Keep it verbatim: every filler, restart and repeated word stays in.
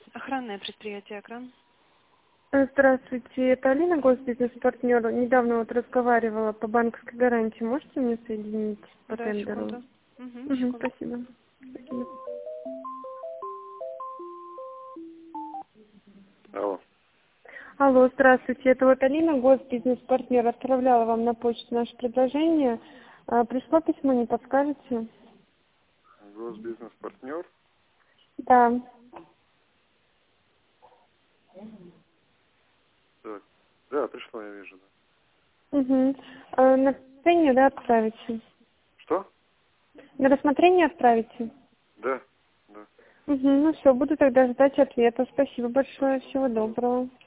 Охранное предприятие «Окран». Здравствуйте, это Алина, госбизнес-партнер. Недавно вот разговаривала по банковской гарантии. Можете мне соединить по Да, тендеру? секунду. Угу, Угу, секунду. спасибо. Спасибо. Алло. Алло, здравствуйте, это вот Алина, госбизнес-партнер. Отправляла вам на почту наше предложение. А, пришло письмо, не подскажете? Госбизнес-партнер. Да. Так. Да, пришло, я вижу, да. Угу. А, на рассмотрение, да, отправите? Что? На рассмотрение отправите? Да, да. Угу, ну все, буду тогда ждать ответа. Спасибо большое, Спасибо. всего доброго.